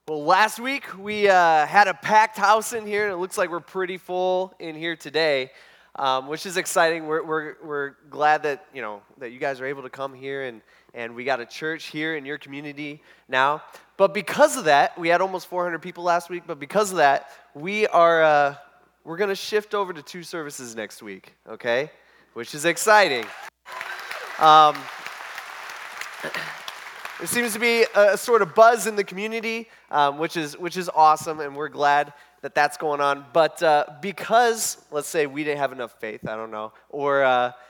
Well, last week we had a packed house in here, and it looks like we're pretty full in here today, which is exciting. We're glad that that you guys are able to come here, and we got a church here in your community now. But because of that, we had almost 400 people last week. But because of that, we're going to shift over to 2 services next week, okay? Which is exciting. There seems to be a sort of buzz in the community, which is awesome, and we're glad that that's going on. But because, let's say, we didn't have enough faith, I don't know, or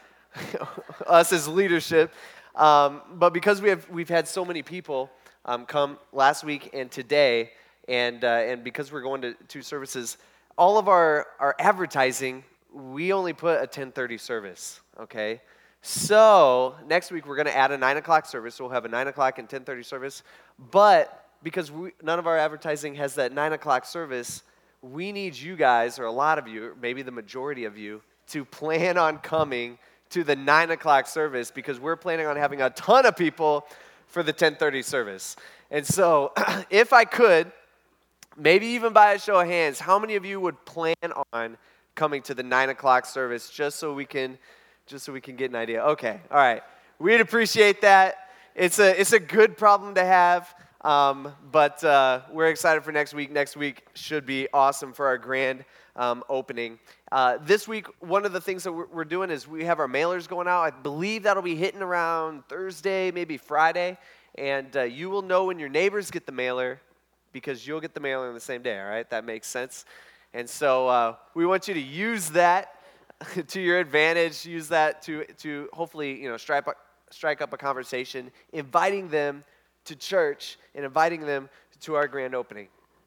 us as leadership, but because we've had so many people come last week and today, and because we're going to 2 services, all of our advertising, we only put a 10:30 service, okay? So next week we're going to add a 9 o'clock service. So we'll have a 9 o'clock and 10:30 service. But because none of our advertising has that 9 o'clock service, we need you guys, or a lot of you, or maybe the majority of you, to plan on coming to the 9 o'clock service because we're planning on having a ton of people for the 10:30 service. And so if I could, maybe even by a show of hands, how many of you would plan on coming to the 9 o'clock service just so we can get an idea? Okay, all right. We'd appreciate that. It's a good problem to have, but we're excited for next week. Next week should be awesome for our grand opening. This week, one of the things that we're doing is we have our mailers going out. I believe that'll be hitting around Thursday, maybe Friday, and you will know when your neighbors get the mailer because you'll get the mailer on the same day, all right? That makes sense. And so we want you to use that to your advantage. Use that to hopefully strike up a conversation, inviting them to church and inviting them to our grand opening.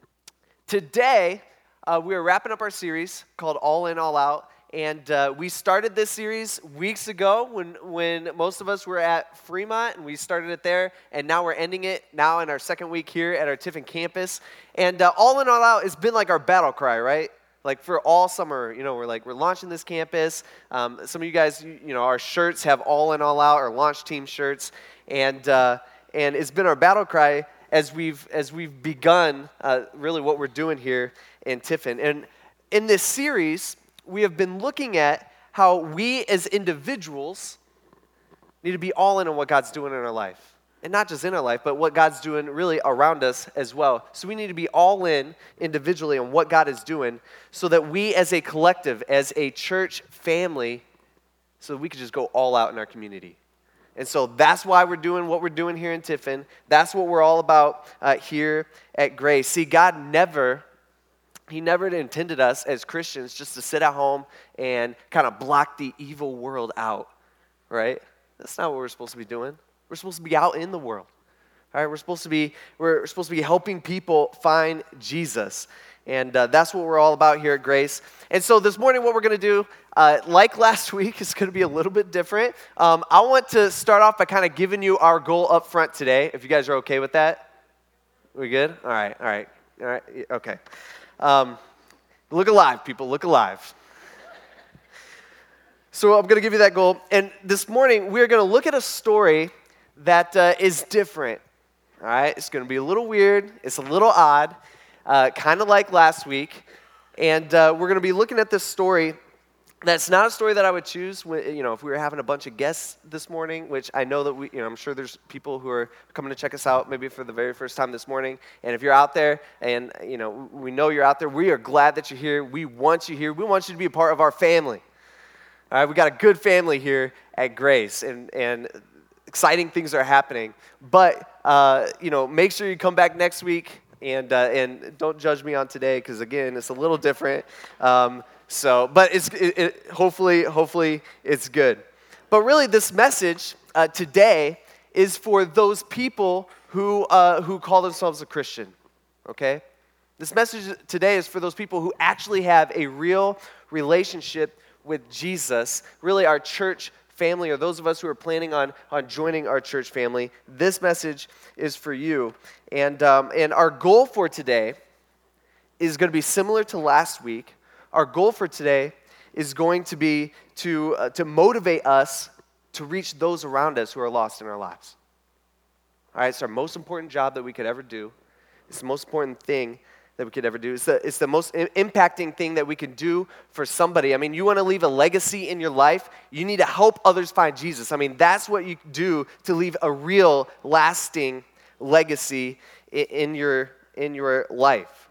Today we are wrapping up our series called All In, All Out, and we started this series weeks ago when most of us were at Fremont, and we started it there, and now we're ending it now in our second week here at our Tiffin campus. And All In, All Out has been like our battle cry, right? Like for all summer, we're launching this campus. Some of you guys, our shirts have All In, All Out, our launch team shirts, and it's been our battle cry as we've begun really what we're doing here in Tiffin. And in this series, we have been looking at how we as individuals need to be all in on what God's doing in our life. And not just in our life, but what God's doing really around us as well. So we need to be all in individually on what God is doing so that we as a collective, as a church family, so we can just go all out in our community. And so that's why we're doing what we're doing here in Tiffin. That's what we're all about here at Grace. See, God never intended us as Christians just to sit at home and kind of block the evil world out, right? That's not what we're supposed to be doing. We're supposed to be out in the world. All right, we're supposed to be helping people find Jesus. And that's what we're all about here at Grace. And so this morning what we're going to do, like last week, is going to be a little bit different. I want to start off by kind of giving you our goal up front today, if you guys are okay with that. We good? All right, okay. Look alive, people, look alive. So I'm going to give you that goal. And this morning we're going to look at a story that is different, all right? It's going to be a little weird. It's a little odd, kind of like last week. And we're going to be looking at this story that's not a story that I would choose, if we were having a bunch of guests this morning, which I know that I'm sure there's people who are coming to check us out maybe for the very first time this morning. And if you're out there and, we know you're out there, we are glad that you're here. We want you here. We want you to be a part of our family. All right, we got a good family here at Grace, and exciting things are happening, but make sure you come back next week and don't judge me on today because again it's a little different. But hopefully it's good. But really, this message today is for those people who call themselves a Christian. Okay, this message today is for those people who actually have a real relationship with Jesus. Really, our church family, or those of us who are planning on joining our church family, this message is for you. And our goal for today is going to be similar to last week. Our goal for today is going to be to motivate us to reach those around us who are lost in our lives. All right, it's our most important job that we could ever do. It's the most important thing that we could ever do. It's the most impacting thing that we can do for somebody. I mean, you want to leave a legacy in your life, you need to help others find Jesus. I mean, that's what you do to leave a real, lasting legacy in your life.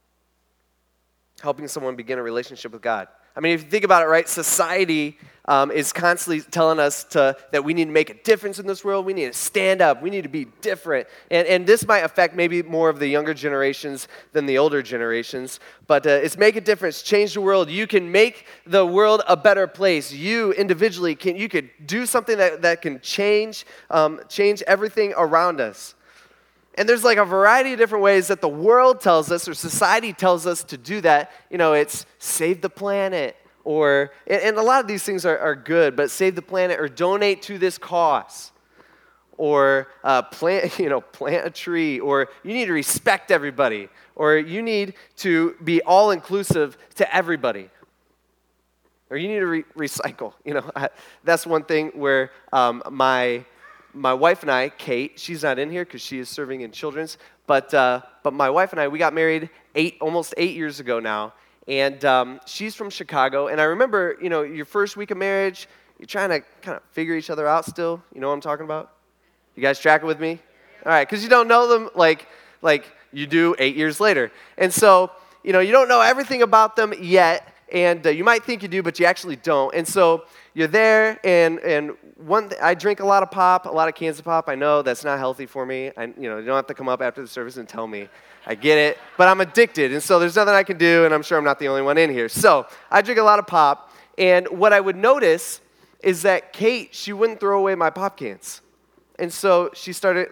Helping someone begin a relationship with God. I mean, if you think about it, right, society is constantly telling us that we need to make a difference in this world. We need to stand up. We need to be different. And this might affect maybe more of the younger generations than the older generations. But it's make a difference, change the world. You can make the world a better place. You individually, you could do something that can change everything around us. And there's like a variety of different ways that the world tells us or society tells us to do that. You know, it's save the planet or, and a lot of these things are good, but save the planet or donate to this cause or plant a tree or you need to respect everybody or you need to be all-inclusive to everybody. Or you need to recycle. You know, that's one thing where my wife and I, Kate, she's not in here because she is serving in children's, but my wife and I, we got married almost 8 years ago now, and she's from Chicago, and I remember, you know, your first week of marriage, you're trying to kind of figure each other out still. You know what I'm talking about? You guys tracking with me? All right, because you don't know them like you do 8 years later, and so, you know, you don't know everything about them yet, and you might think you do, but you actually don't, and so you're there, and I drink a lot of pop, a lot of cans of pop. I know that's not healthy for me. You don't have to come up after the service and tell me. I get it, but I'm addicted, and so there's nothing I can do, and I'm sure I'm not the only one in here. So I drink a lot of pop, and what I would notice is that Kate, she wouldn't throw away my pop cans, and so she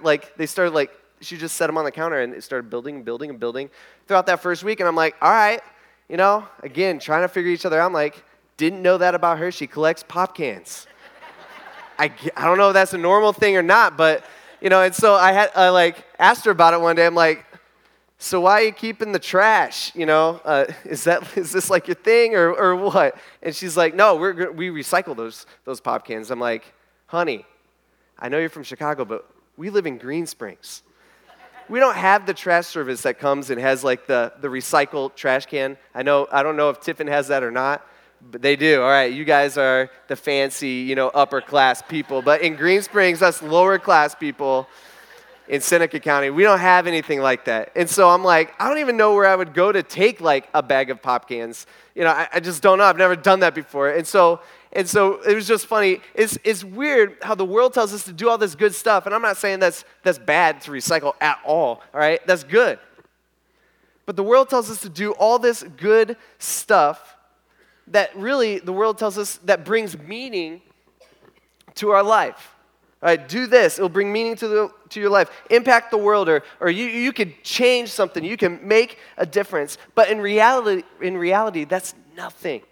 just set them on the counter, and it started building throughout that first week, and I'm like, all right, you know, again, trying to figure each other out. I'm like, didn't know that about her. She collects pop cans. I don't know if that's a normal thing or not, but, you know, and so I asked her about it one day. I'm like, so why are you keeping the trash, you know? Is this like your thing or what? And she's like, no, we recycle those pop cans. I'm like, honey, I know you're from Chicago, but we live in Green Springs. We don't have the trash service that comes and has like the recycled trash can. I don't know if Tiffin has that or not. But they do. All right, you guys are the fancy, you know, upper class people. But in Green Springs, us lower class people in Seneca County, we don't have anything like that. And so I'm like, I don't even know where I would go to take like a bag of pop cans. You know, I just don't know. I've never done that before. And so it was just funny. It's weird how the world tells us to do all this good stuff. And I'm not saying that's bad to recycle at all right? That's good. But the world tells us to do all this good stuff that really the world tells us that brings meaning to our life. All right, do this. It'll bring meaning to your life. Impact the world, or you could change something. You can make a difference. But in reality, that's nothing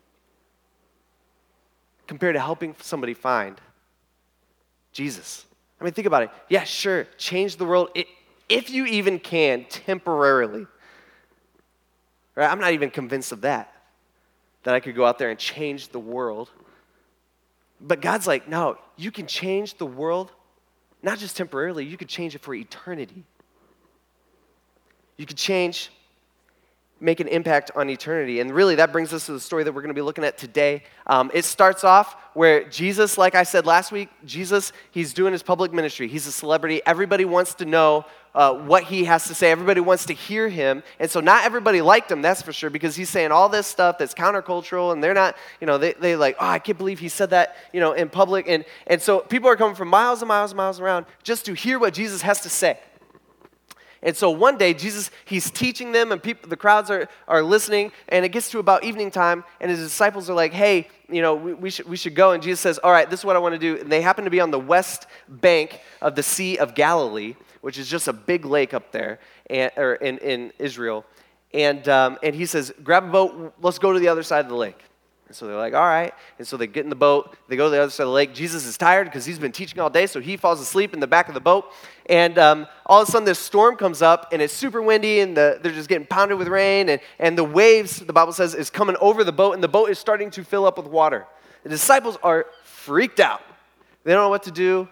compared to helping somebody find Jesus. I mean, think about it. Yeah, sure, change the world if you even can temporarily. Right? I'm not even convinced of that I could go out there and change the world. But God's like, no, you can change the world, not just temporarily, you could change it for eternity. You could make an impact on eternity. And really, that brings us to the story that we're going to be looking at today. It starts off where Jesus, like I said last week, he's doing his public ministry. He's a celebrity. Everybody wants to know what he has to say. Everybody wants to hear him. And so not everybody liked him, that's for sure, because he's saying all this stuff that's countercultural, and they're not, you know, they like, oh, I can't believe he said that, you know, in public. And so people are coming from miles and miles and miles around just to hear what Jesus has to say. And so one day, Jesus, he's teaching them, and the crowds are listening, and it gets to about evening time, and his disciples are like, hey, you know, we should go. And Jesus says, all right, this is what I want to do. And they happen to be on the west bank of the Sea of Galilee, which is just a big lake up there in Israel. And he says, grab a boat, let's go to the other side of the lake. And so they're like, all right. And so they get in the boat. They go to the other side of the lake. Jesus is tired because he's been teaching all day, so he falls asleep in the back of the boat. And all of a sudden, this storm comes up, and it's super windy, and they're just getting pounded with rain. And the waves, the Bible says, is coming over the boat, and the boat is starting to fill up with water. The disciples are freaked out. They don't know what to do.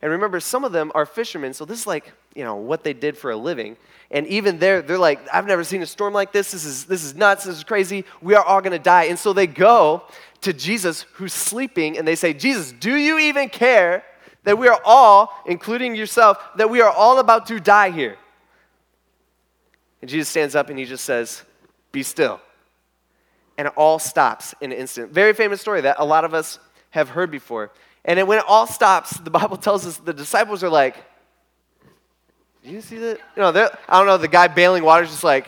And remember, some of them are fishermen, so this is like, what they did for a living. And even they're like, I've never seen a storm like this. This is nuts. This is crazy. We are all going to die. And so they go to Jesus, who's sleeping, and they say, Jesus, do you even care that we are all, including yourself, that we are all about to die here? And Jesus stands up and he just says, be still. And it all stops in an instant. Very famous story that a lot of us have heard before. And when it all stops, the Bible tells us the disciples are like, did you see that? I don't know, the guy bailing water is just like,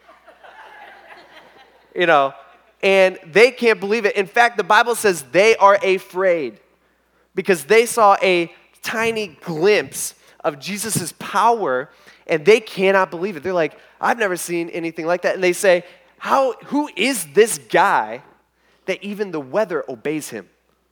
and they can't believe it. In fact, the Bible says they are afraid because they saw a tiny glimpse of Jesus' power and they cannot believe it. They're like, I've never seen anything like that. And they say, who is this guy that even the weather obeys him?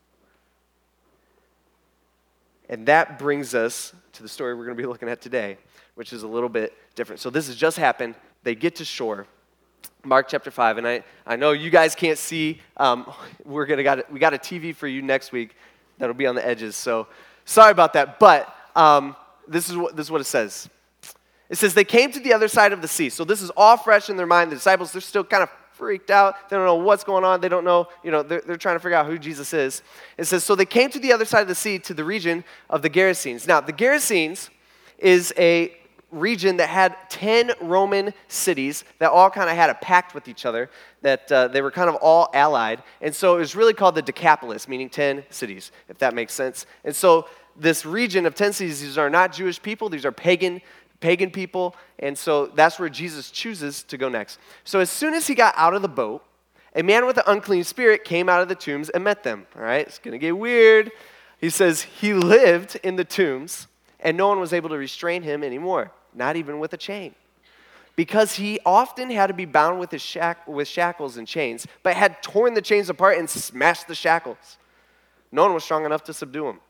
And that brings us to the story we're going to be looking at today, which is a little bit different. So this has just happened. They get to shore. Mark chapter 5, and I know you guys can't see. We got a TV for you next week that'll be on the edges. So sorry about that, but this is what it says. It says they came to the other side of the sea. So this is all fresh in their mind. The disciples, they're still kind of freaked out. They don't know what's going on. They don't know, they're trying to figure out who Jesus is. It says, so they came to the other side of the sea to the region of the Gerasenes. Now, the Gerasenes is a region that had 10 Roman cities that all kind of had a pact with each other, that they were kind of all allied. And so it was really called the Decapolis, meaning 10 cities, if that makes sense. And so this region of 10 cities, these are not Jewish people. These are pagan people, and so that's where Jesus chooses to go next. So as soon as he got out of the boat, a man with an unclean spirit came out of the tombs and met them. All right, it's going to get weird. He says he lived in the tombs, and no one was able to restrain him anymore, not even with a chain, because he often had to be bound with with shackles and chains, but had torn the chains apart and smashed the shackles. No one was strong enough to subdue him.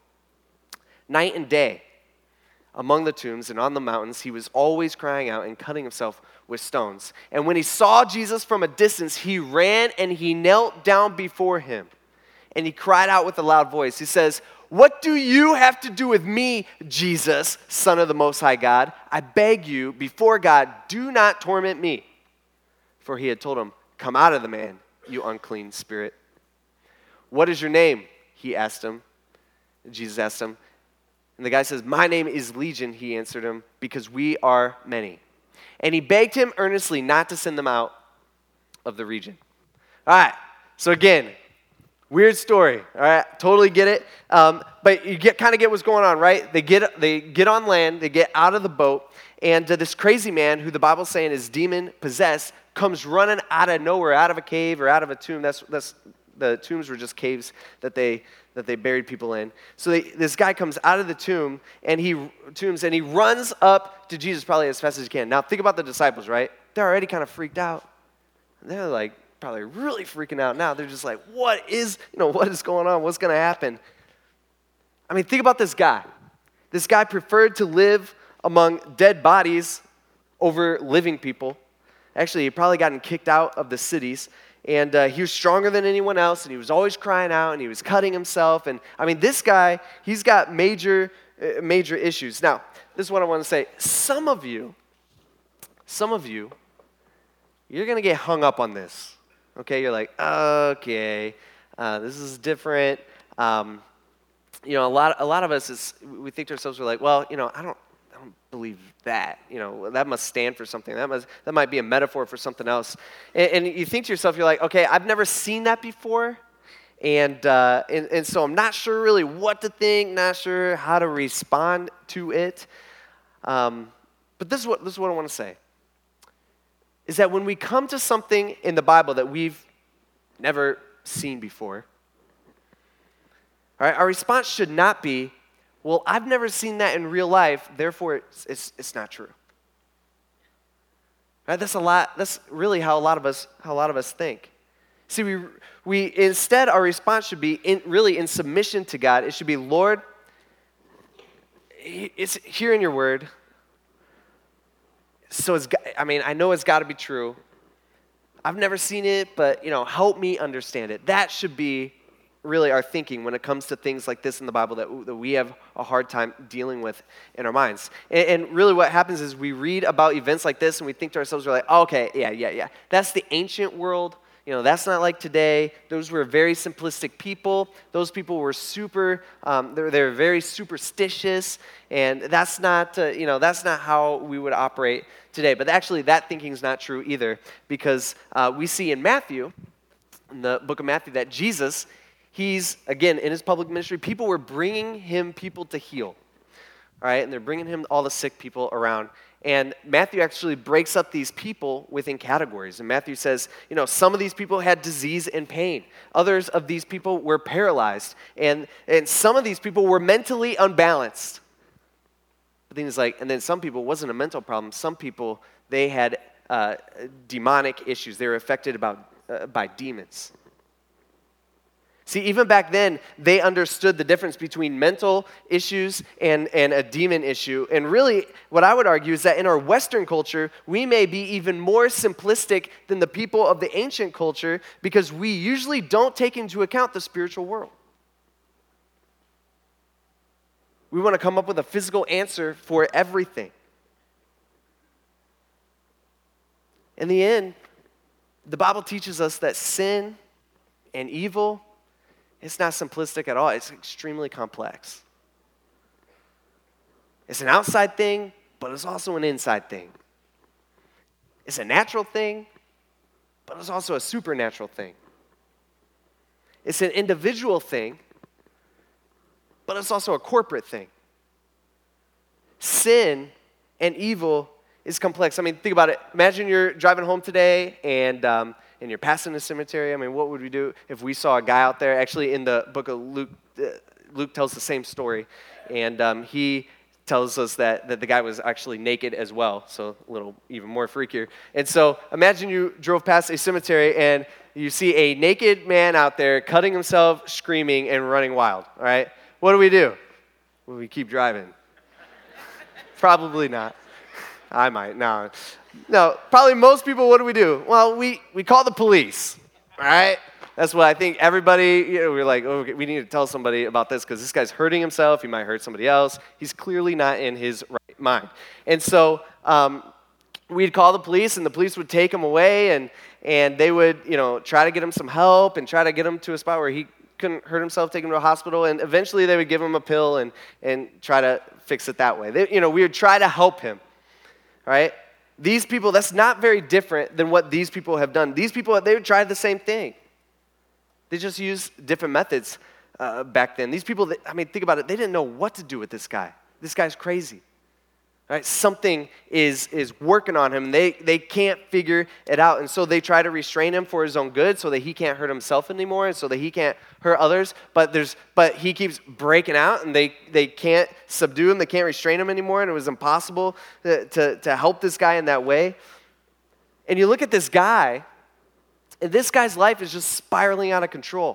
Night and day, among the tombs and on the mountains, he was always crying out and cutting himself with stones. And when he saw Jesus from a distance, he ran and he knelt down before him. And he cried out with a loud voice. He says, what do you have to do with me, Jesus, Son of the Most High God? I beg you, before God, do not torment me. For he had told him, come out of the man, you unclean spirit. What is your name? He asked him. Jesus asked him. And the guy says, my name is Legion, he answered him, because we are many. And he begged him earnestly not to send them out of the region. All right, so again, weird story, all right? Totally get it. But you kind of get what's going on, right? They get on land, they get out of the boat, and this crazy man, who the Bible's saying is demon-possessed, comes running out of nowhere, out of a cave or out of a tomb. That's the tombs were just caves that they buried people in. So this guy comes out of the tomb, and he runs up to Jesus probably as fast as he can. Now, think about the disciples, right? They're already kind of freaked out. They're like probably really freaking out now. They're just like, what is going on? What's going to happen? I mean, think about this guy. This guy preferred to live among dead bodies over living people. Actually, he probably gotten kicked out of the cities. And he was stronger than anyone else, and he was always crying out, and he was cutting himself. And I mean, this guy, he's got major issues. Now, this is what I want to say. Some of you, you're going to get hung up on this. Okay, you're like, okay, this is different. A lot of us, we think to ourselves, we're like, well, I don't believe that. That must stand for something. That might be a metaphor for something else. And you think to yourself, you're like, okay, I've never seen that before, and so I'm not sure really what to think, not sure how to respond to it. But this is what I want to say, is that when we come to something in the Bible that we've never seen before, all right, our response should not be, well, I've never seen that in real life, therefore it's not true. Right? That's really how a lot of us think. See, we instead our response should be in submission to God. It should be, Lord, it's here in your word. So I know it's got to be true. I've never seen it, but help me understand it. That should be really our thinking when it comes to things like this in the Bible that we have a hard time dealing with in our minds. And really what happens is we read about events like this and we think to ourselves, we're like, oh, okay, yeah. That's the ancient world. That's not like today. Those were very simplistic people. Those people were super, they're very superstitious, and that's not how we would operate today. But actually, that thinking is not true either, because we see in Matthew, in the book of Matthew, that Jesus, he's, again, in his public ministry, people were bringing him people to heal, all right? And they're bringing him all the sick people around. And Matthew actually breaks up these people within categories. And Matthew says, some of these people had disease and pain. Others of these people were paralyzed. And some of these people were mentally unbalanced. But then he's like, and then some people, it wasn't a mental problem. Some people, they had demonic issues. They were affected by demons. See, even back then, they understood the difference between mental issues and a demon issue. And really, what I would argue is that in our Western culture, we may be even more simplistic than the people of the ancient culture because we usually don't take into account the spiritual world. We want to come up with a physical answer for everything. In the end, the Bible teaches us that sin and evil, it's not simplistic at all. It's extremely complex. It's an outside thing, but it's also an inside thing. It's a natural thing, but it's also a supernatural thing. It's an individual thing, but it's also a corporate thing. Sin and evil is complex. I mean, think about it. Imagine you're driving home today and you're passing a cemetery. I mean, what would we do if we saw a guy out there? Actually, in the book of Luke, Luke tells the same story, and he tells us that the guy was actually naked as well, so a little even more freakier. And so imagine you drove past a cemetery and you see a naked man out there cutting himself, screaming, and running wild, all right? What do? Will we keep driving? Probably not. I might. No, probably most people, what do? Well, we call the police, all right? That's what I think everybody, we're like, oh, we need to tell somebody about this because this guy's hurting himself. He might hurt somebody else. He's clearly not in his right mind. And so we'd call the police, and the police would take him away, and they would, try to get him some help and try to get him to a spot where he couldn't hurt himself, take him to a hospital, and eventually they would give him a pill and try to fix it that way. We would try to help him, right? These people, that's not very different than what these people have done. These people, they would try the same thing. They just used different methods back then. These people, think about it. They didn't know what to do with this guy. This guy's crazy. Right? Something is working on him. They can't figure it out. And so they try to restrain him for his own good so that he can't hurt himself anymore and so that he can't hurt others. But he keeps breaking out, and they can't subdue him. They can't restrain him anymore, and it was impossible to help this guy in that way. And you look at this guy, and this guy's life is just spiraling out of control.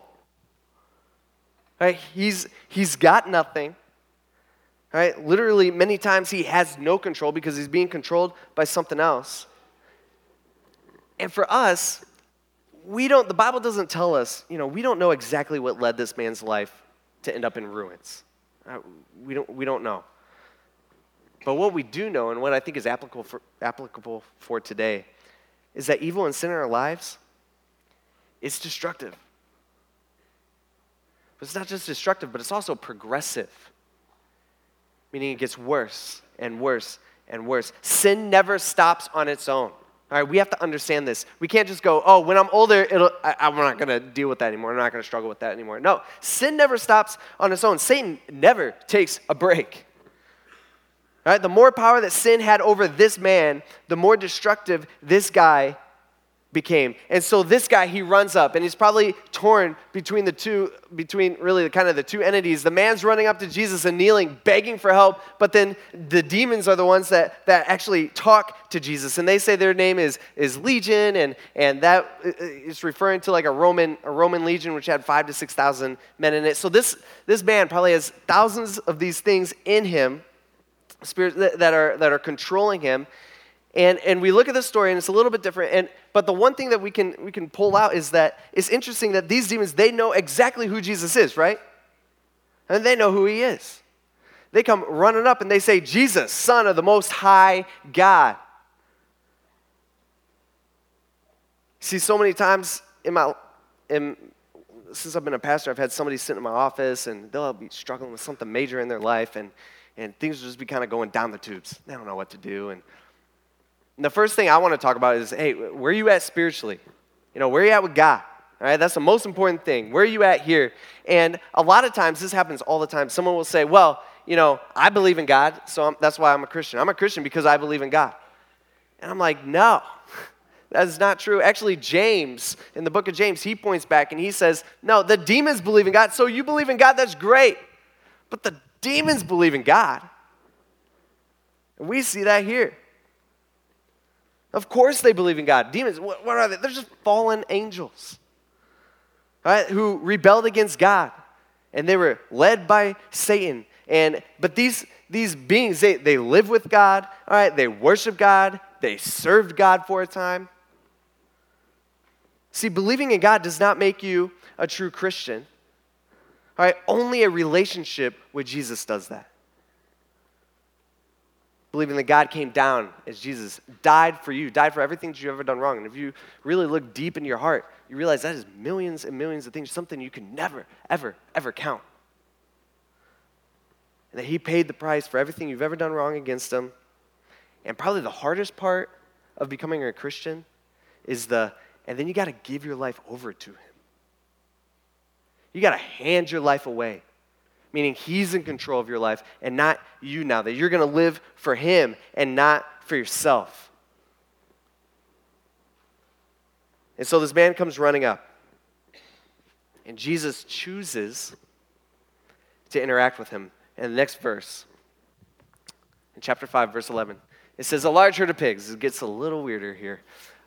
Right? He's got nothing. Right? Literally, many times he has no control because he's being controlled by something else. And for us, the Bible doesn't tell us, we don't know exactly what led this man's life to end up in ruins. We don't know. But what we do know, and what I think is applicable for today, is that evil and sin in our lives, it's destructive. But it's not just destructive, but it's also progressive. Meaning it gets worse and worse and worse. Sin never stops on its own. All right, we have to understand this. We can't just go, oh, when I'm older, I'm not going to deal with that anymore. I'm not going to struggle with that anymore. No, sin never stops on its own. Satan never takes a break. All right, the more power that sin had over this man, the more destructive this guy became. And so this guy, he runs up, and he's probably torn between really kind of the two entities. The man's running up to Jesus and kneeling, begging for help, but then the demons are the ones that actually talk to Jesus, and they say their name is Legion, and that is referring to like a Roman legion which had 5,000 to 6,000 men in it. So this man probably has thousands of these things in him, spirits that are controlling him. And we look at this story, and it's a little bit different. But the one thing that we can pull out is that it's interesting that these demons, they know exactly who Jesus is, right? And they know who he is. They come running up and they say, Jesus, Son of the Most High God. See, so many times since I've been a pastor, I've had somebody sit in my office and they'll be struggling with something major in their life, and things will just be kind of going down the tubes. They don't know what to do. And the first thing I want to talk about is, hey, where are you at spiritually? Where are you at with God? All right, that's the most important thing. Where are you at here? And a lot of times, this happens all the time. Someone will say, well, I believe in God, so that's why I'm a Christian. I'm a Christian because I believe in God. And I'm like, no, that is not true. Actually, James, in the book of James, he points back and he says, no, the demons believe in God, so you believe in God, that's great. But the demons believe in God. And we see that here. Of course they believe in God. Demons, what are they? They're just fallen angels, right, who rebelled against God. And they were led by Satan. But these beings, they live with God, all right? They worship God. They served God for a time. See, believing in God does not make you a true Christian. All right? Only a relationship with Jesus does that. Believing that God came down as Jesus died for you, died for everything that you've ever done wrong. And if you really look deep into your heart, you realize that is millions and millions of things, something you can never, ever, ever count. And that he paid the price for everything you've ever done wrong against him. And probably the hardest part of becoming a Christian is and then you got to give your life over to him. You got to hand your life away. Meaning he's in control of your life and not you now. That you're going to live for him and not for yourself. And so this man comes running up. And Jesus chooses to interact with him. And the next verse, in chapter 5, verse 11, it says, a large herd of pigs. It gets a little weirder here.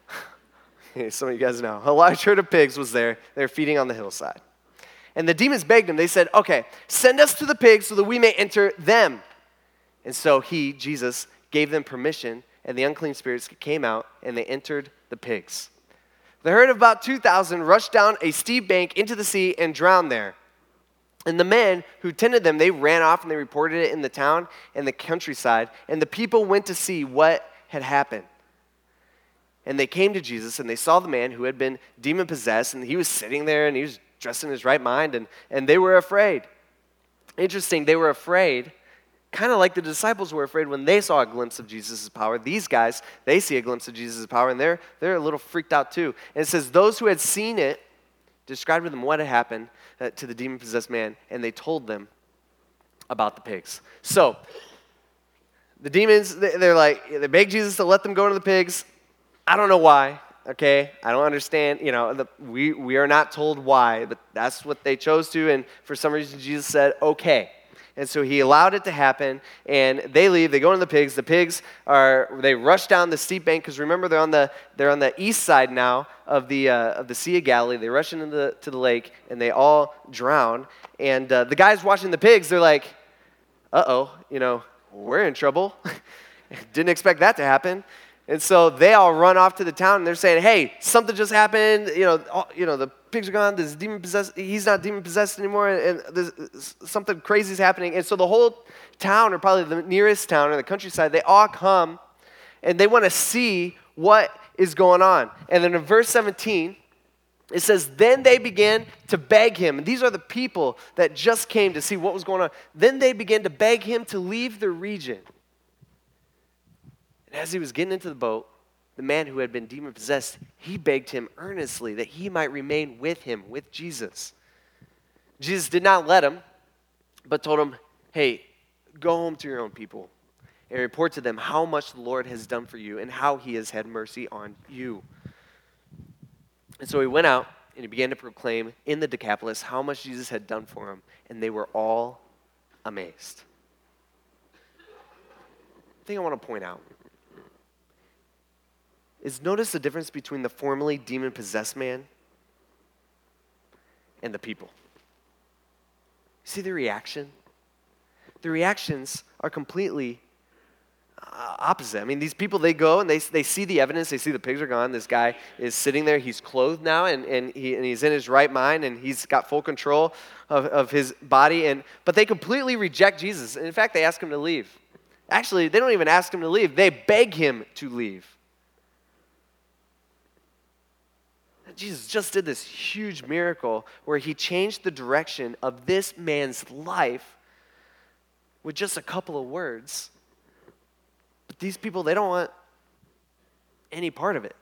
Some of you guys know. A large herd of pigs was there. They were feeding on the hillside. And the demons begged him. They said, okay, send us to the pigs so that we may enter them. And so he, Jesus, gave them permission, and the unclean spirits came out, and they entered the pigs. The herd of about 2,000 rushed down a steep bank into the sea and drowned there. And the men who tended them, they ran off and they reported it in the town and the countryside. And the people went to see what had happened. And they came to Jesus, and they saw the man who had been demon-possessed, and he was sitting there, and he was dressed in his right mind, and they were afraid. Interesting, they were afraid, kind of like the disciples were afraid when they saw a glimpse of Jesus' power. These guys, they see a glimpse of Jesus' power, and they're a little freaked out too. And it says, those who had seen it described to them what had happened to the demon-possessed man, and they told them about the pigs. So, the demons, they beg Jesus to let them go to the pigs. I don't know why. Okay, I don't understand, we are not told why, but that's what they chose to, and for some reason Jesus said, okay. And so he allowed it to happen, and they leave, they go into the pigs. The pigs they rush down the steep bank, because remember they're on the east side now of the Sea of Galilee. They rush into the lake, and they all drown. And the guys watching the pigs, they're like, uh-oh, we're in trouble. Didn't expect that to happen. And so they all run off to the town, and they're saying, hey, something just happened. The pigs are gone. This demon-possessed, he's not demon-possessed anymore, and something crazy is happening. And so the whole town, or probably the nearest town or the countryside, they all come, and they want to see what is going on. And then in verse 17, it says, then they began to beg him. And these are the people that just came to see what was going on. Then they began to beg him to leave the region. And as he was getting into the boat, the man who had been demon-possessed, he begged him earnestly that he might remain with him, with Jesus. Jesus did not let him, but told him, hey, go home to your own people and report to them how much the Lord has done for you and how he has had mercy on you. And so he went out and he began to proclaim in the Decapolis how much Jesus had done for him, and they were all amazed. The thing I want to point out is notice the difference between the formerly demon-possessed man and the people. See the reaction? The reactions are completely opposite. I mean, these people, they go and they see the evidence. They see the pigs are gone. This guy is sitting there. He's clothed now, and he's in his right mind, and he's got full control of his body. But they completely reject Jesus. And in fact, they ask him to leave. Actually, they don't even ask him to leave. They beg him to leave. Jesus just did this huge miracle where he changed the direction of this man's life with just a couple of words. But these people, they don't want any part of it.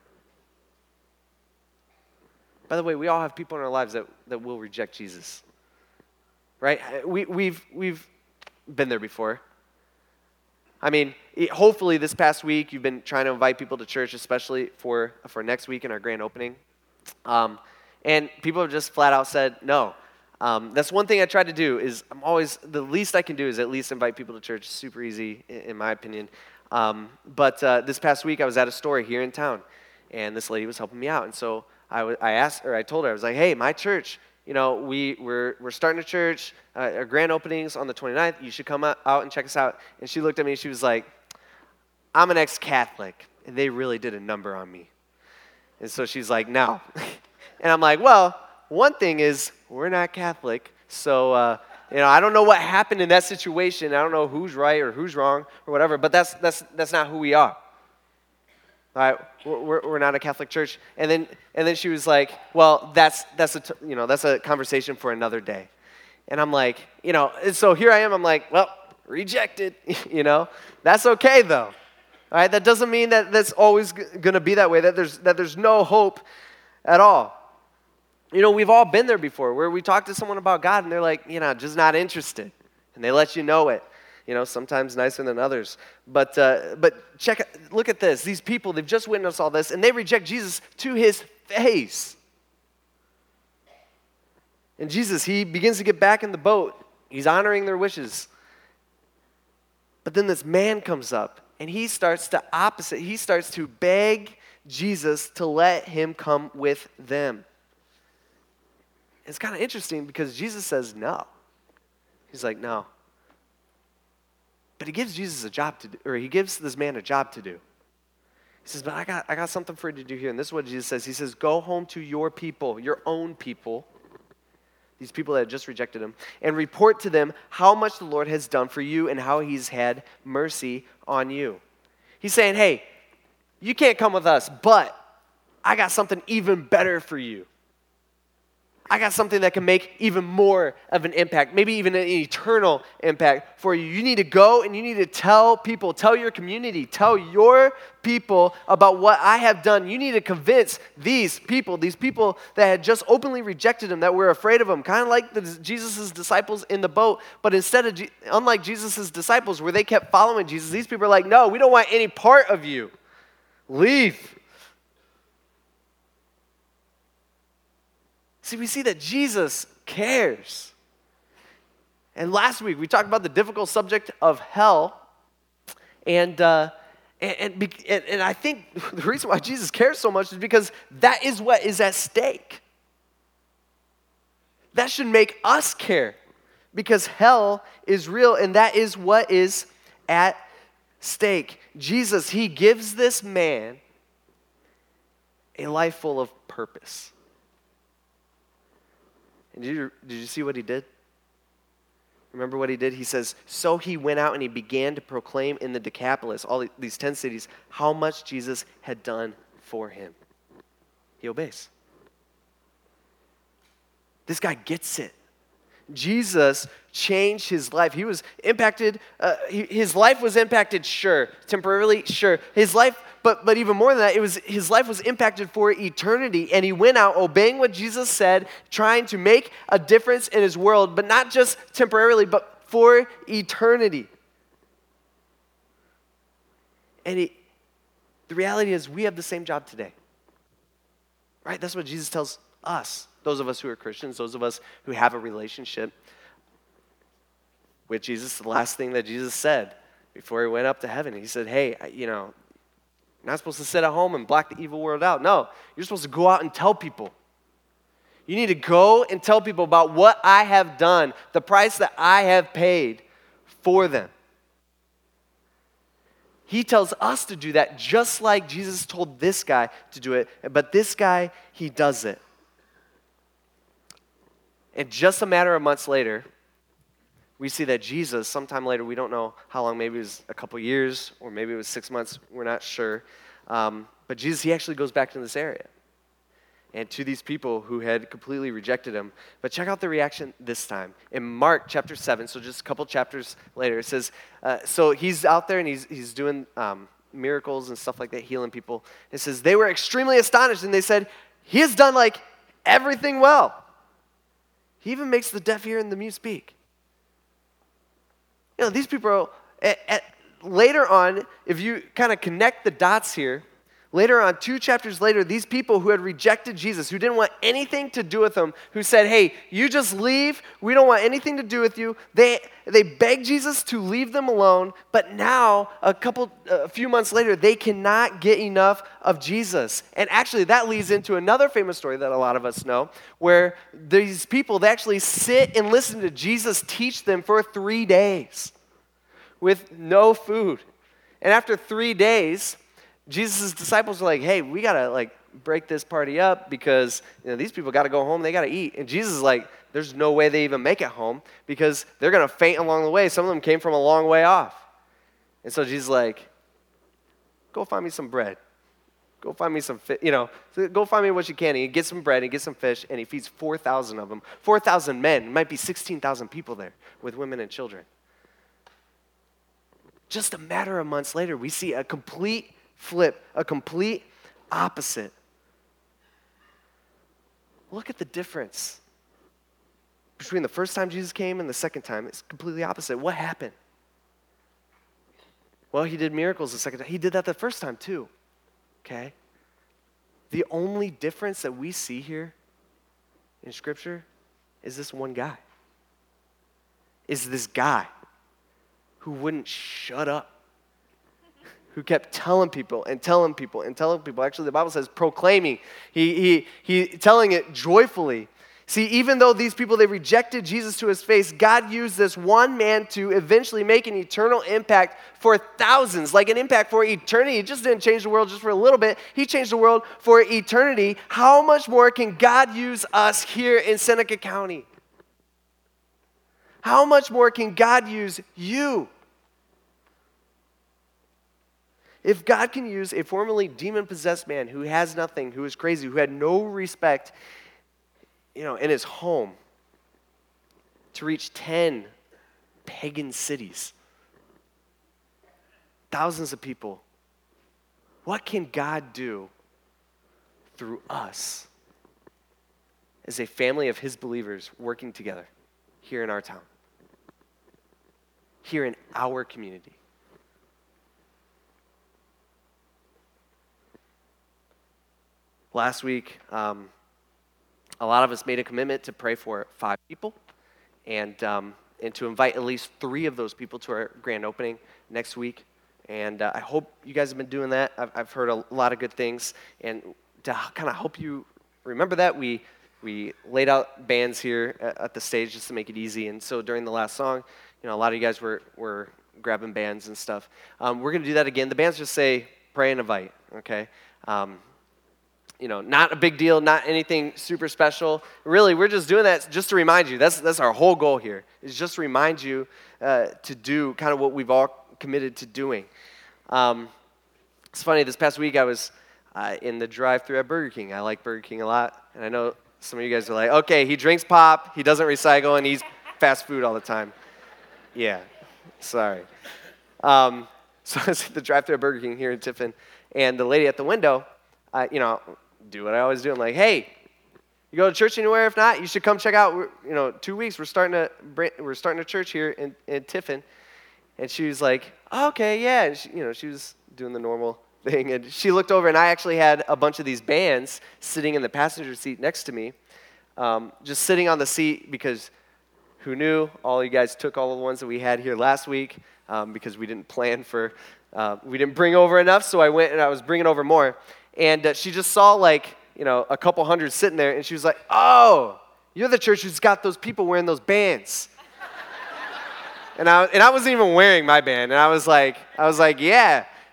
By the way, we all have people in our lives that will reject Jesus. Right? We've been there before. I mean, hopefully this past week you've been trying to invite people to church, especially for next week in our grand opening. And people have just flat out said no. That's one thing I try to do is the least I can do is at least invite people to church. Super easy in my opinion. But this past week I was at a store here in town, and this lady was helping me out. And so I told her, I was like, hey, my church, we're starting a church, our grand openings on the 29th. You should come out and check us out. And she looked at me and she was like, I'm an ex-Catholic, and they really did a number on me. And so she's like, no. And I'm like, well, one thing is we're not Catholic, so I don't know what happened in that situation. I don't know who's right or who's wrong or whatever, but that's not who we are. All right, we're not a Catholic church. And then she was like, well, that's a conversation for another day. And I'm like, and so here I am. I'm like, well, rejected. That's okay though. All right, that doesn't mean that that's always going to be that way. That there's no hope at all. We've all been there before where we talk to someone about God and they're like, just not interested. And they let you know it, sometimes nicer than others. But look at this. These people, they've just witnessed all this and they reject Jesus to his face. And Jesus, he begins to get back in the boat. He's honoring their wishes. But then this man comes up and he starts to beg Jesus to let him come with them. It's kind of interesting because Jesus says no. He's like, no. But he gives Jesus a job to do, or he gives this man a job to do. He says, but I got something for you to do here. And this is what Jesus says. He says, go home to your people, your own people, these people that had just rejected him, and report to them how much the Lord has done for you and how he's had mercy on you. He's saying, hey, you can't come with us, but I got something even better for you. I got something that can make even more of an impact, maybe even an eternal impact for you. You need to go and you need to tell people, tell your community, tell your people about what I have done. You need to convince these people that had just openly rejected him, that were afraid of him, kind of like Jesus' disciples in the boat. But unlike Jesus' disciples where they kept following Jesus, these people are like, no, we don't want any part of you. Leave. See, we see that Jesus cares. And last week, we talked about the difficult subject of hell. And I think the reason why Jesus cares so much is because that is what is at stake. That should make us care because hell is real, and that is what is at stake. Jesus, he gives this man a life full of purpose. And did you see what he did? Remember what he did? He says, so he went out and he began to proclaim in the Decapolis, all these 10 cities, how much Jesus had done for him. He obeys. This guy gets it. Jesus changed his life. He was impacted. His life was impacted, sure. Temporarily, sure. His life, but even more than that, his life was impacted for eternity. And he went out obeying what Jesus said, trying to make a difference in his world, but not just temporarily, but for eternity. And the reality is, we have the same job today. Right? That's what Jesus tells us. Those of us who are Christians, those of us who have a relationship with Jesus. The last thing that Jesus said before he went up to heaven, he said, hey, you're not supposed to sit at home and block the evil world out. No, you're supposed to go out and tell people. You need to go and tell people about what I have done, the price that I have paid for them. He tells us to do that just like Jesus told this guy to do it. But this guy, he does it. And just a matter of months later, we see that Jesus, sometime later, we don't know how long, maybe it was a couple years, or maybe it was 6 months, we're not sure. But Jesus, he actually goes back to this area and to these people who had completely rejected him. But check out the reaction this time. In Mark chapter 7, so just a couple chapters later, it says, so he's out there and he's doing miracles and stuff like that, healing people. It says, they were extremely astonished, and they said, he has done like everything well. He even makes the deaf hear and the mute speak. You know, these people, later on, if you kind of connect the dots here, later on, 2 chapters later, these people who had rejected Jesus, who didn't want anything to do with him, who said, hey, you just leave, we don't want anything to do with you, they begged Jesus to leave them alone, but now, a few months later, they cannot get enough of Jesus. And actually, that leads into another famous story that a lot of us know, where these people, they actually sit and listen to Jesus teach them for 3 days with no food. And after 3 days, Jesus' disciples are like, hey, we got to break this party up because these people got to go home, they got to eat. And Jesus is like, there's no way they even make it home because they're going to faint along the way. Some of them came from a long way off. And so Jesus is like, go find me some bread. Go find me some fish, go find me what you can. And he gets some bread, he gets some fish, and he feeds 4,000 of them. 4,000 men, it might be 16,000 people there with women and children. Just a matter of months later, we see a complete flip, a complete opposite. Look at the difference between the first time Jesus came and the second time. It's completely opposite. What happened? Well, he did miracles the second time. He did that the first time too, okay? The only difference that we see here in Scripture is this one guy. Is this guy who wouldn't shut up, who kept telling people and telling people and telling people. Actually, the Bible says proclaiming. He telling it joyfully. See, even though these people, they rejected Jesus to his face, God used this one man to eventually make an eternal impact for thousands, like an impact for eternity. He just didn't change the world just for a little bit. He changed the world for eternity. How much more can God use us here in Seneca County? How much more can God use you? If God can use a formerly demon-possessed man who has nothing, who is crazy, who had no respect, in his home, to reach 10 pagan cities, thousands of people, what can God do through us as a family of his believers working together here in our town, here in our community? Last week, a lot of us made a commitment to pray for 5 people and to invite at least 3 of those people to our grand opening next week. And I hope you guys have been doing that. I've heard a lot of good things. And to kind of help you remember that, we laid out bands here at the stage just to make it easy. And so during the last song, a lot of you guys were grabbing bands and stuff. We're going to do that again. The bands just say, pray and invite, okay? Not a big deal, not anything super special. Really, we're just doing that just to remind you. That's our whole goal here, is just to remind you to do kind of what we've all committed to doing. It's funny, this past week I was in the drive-thru at Burger King. I like Burger King a lot, and I know some of you guys are like, okay, he drinks pop, he doesn't recycle, and he's fast food all the time. Yeah, sorry. So I was at the drive-thru at Burger King here in Tiffin, and the lady at the window, do what I always do. I'm like, hey, you go to church anywhere? If not, you should come check out. 2 weeks. We're starting a church here in Tiffin, and she was like, oh, okay, yeah. And she was doing the normal thing, and she looked over, and I actually had a bunch of these bands sitting in the passenger seat next to me, just sitting on the seat because who knew? All you guys took all the ones that we had here last week because we didn't plan for. We didn't bring over enough, so I went and I was bringing over more. And she just saw a couple hundred sitting there, and she was like, oh, you're the church who's got those people wearing those bands. and I wasn't even wearing my band, and I was like, yeah.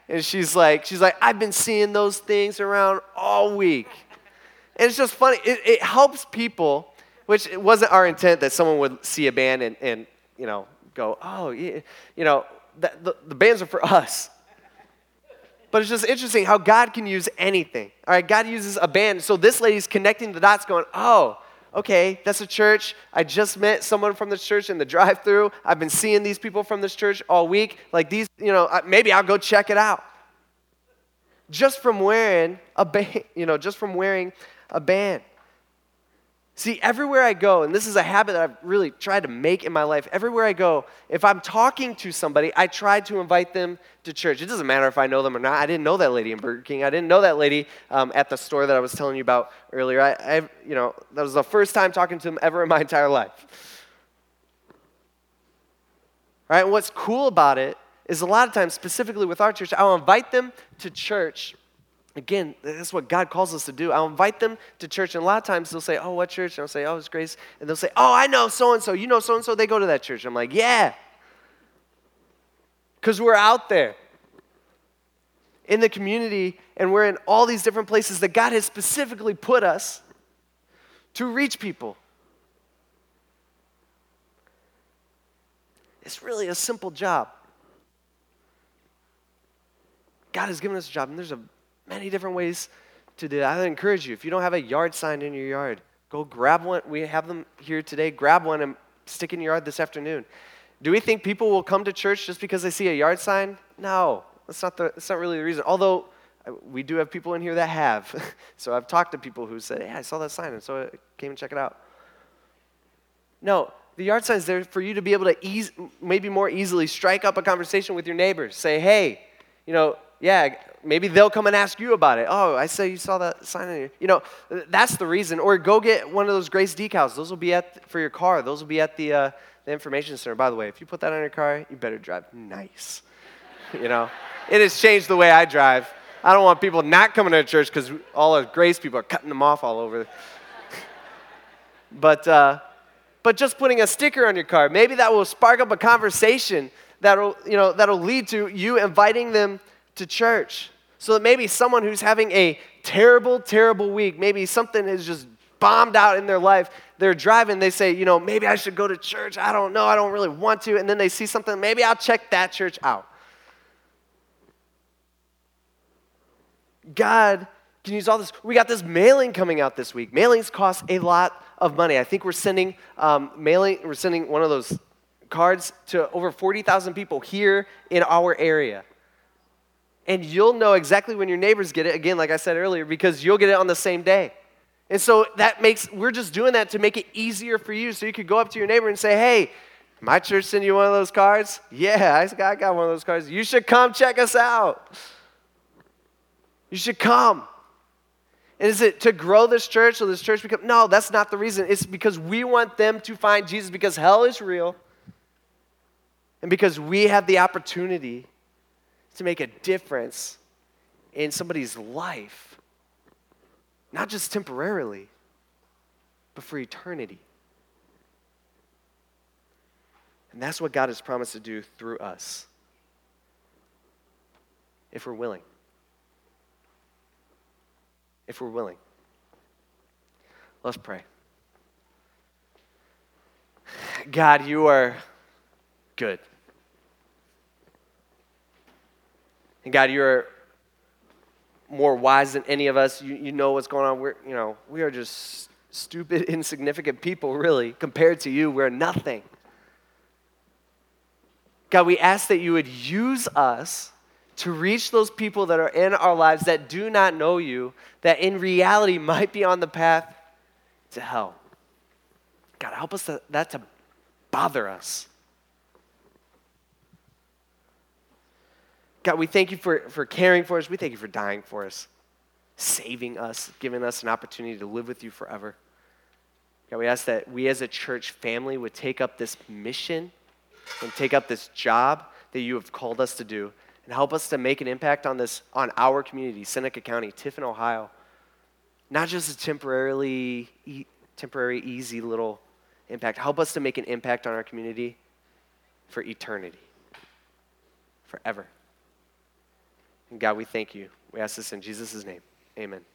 And she's like, I've been seeing those things around all week. And it's just funny. It helps people, which it wasn't our intent that someone would see a band and go, oh, yeah, the bands are for us. But it's just interesting how God can use anything. All right, God uses a band. So this lady's connecting the dots going, oh, okay, that's a church. I just met someone from this church in the drive-thru. I've been seeing these people from this church all week. Like these, maybe I'll go check it out. Just from wearing a band, See, everywhere I go, and this is a habit that I've really tried to make in my life, everywhere I go, if I'm talking to somebody, I try to invite them to church. It doesn't matter if I know them or not. I didn't know that lady in Burger King. I didn't know that lady at the store that I was telling you about earlier. That was the first time talking to them ever in my entire life. Right? And what's cool about it is a lot of times, specifically with our church, I'll invite them to church. Again, that's what God calls us to do. I'll invite them to church, and a lot of times they'll say, oh, what church? And I'll say, oh, it's Grace. And they'll say, oh, I know so-and-so. You know so-and-so? They go to that church. I'm like, yeah. Because we're out there in the community, and we're in all these different places that God has specifically put us to reach people. It's really a simple job. God has given us a job, and there's many different ways to do that. I encourage you, if you don't have a yard sign in your yard, go grab one. We have them here today. Grab one and stick in your yard this afternoon. Do we think people will come to church just because they see a yard sign? No, that's not really the reason. Although we do have people in here that have. So I've talked to people who said, hey, I saw that sign, and so I came and check it out. No, the yard sign is there for you to be able to maybe more easily strike up a conversation with your neighbors. Say, hey, yeah, maybe they'll come and ask you about it. Oh, I say you saw that sign in here. That's the reason. Or go get one of those Grace decals. Those will be for your car. Those will be at the information center. By the way, if you put that on your car, you better drive nice. It has changed the way I drive. I don't want people not coming to church because all the Grace people are cutting them off all over. But just putting a sticker on your car, maybe that will spark up a conversation that'll lead to you inviting them to church. So that maybe someone who's having a terrible, terrible week, maybe something is just bombed out in their life, they're driving, they say, maybe I should go to church. I don't know, I don't really want to. And then they see something, maybe I'll check that church out. God can use all this. We got this mailing coming out this week. Mailings cost a lot of money. I think we're sending one of those cards to over 40,000 people here in our area. And you'll know exactly when your neighbors get it, again, like I said earlier, because you'll get it on the same day. And so we're just doing that to make it easier for you, so you could go up to your neighbor and say, hey, my church sent you one of those cards? Yeah, I got one of those cards. You should come check us out. You should come. And is it to grow this church so this church become? No, that's not the reason. It's because we want them to find Jesus, because hell is real, and because we have the opportunity to make a difference in somebody's life, not just temporarily, but for eternity. And that's what God has promised to do through us, if we're willing. If we're willing. Let's pray. God, you are good. And God, you're more wise than any of us. You know what's going on. We are just stupid, insignificant people, really. Compared to you, we're nothing. God, we ask that you would use us to reach those people that are in our lives that do not know you, that in reality might be on the path to hell. God, help us that to bother us. God, we thank you for caring for us. We thank you for dying for us, saving us, giving us an opportunity to live with you forever. God, we ask that we as a church family would take up this mission and take up this job that you have called us to do, and help us to make an impact on our community, Seneca County, Tiffin, Ohio. Not just a temporary, easy little impact. Help us to make an impact on our community for eternity, forever. And God, we thank you. We ask this in Jesus' name. Amen.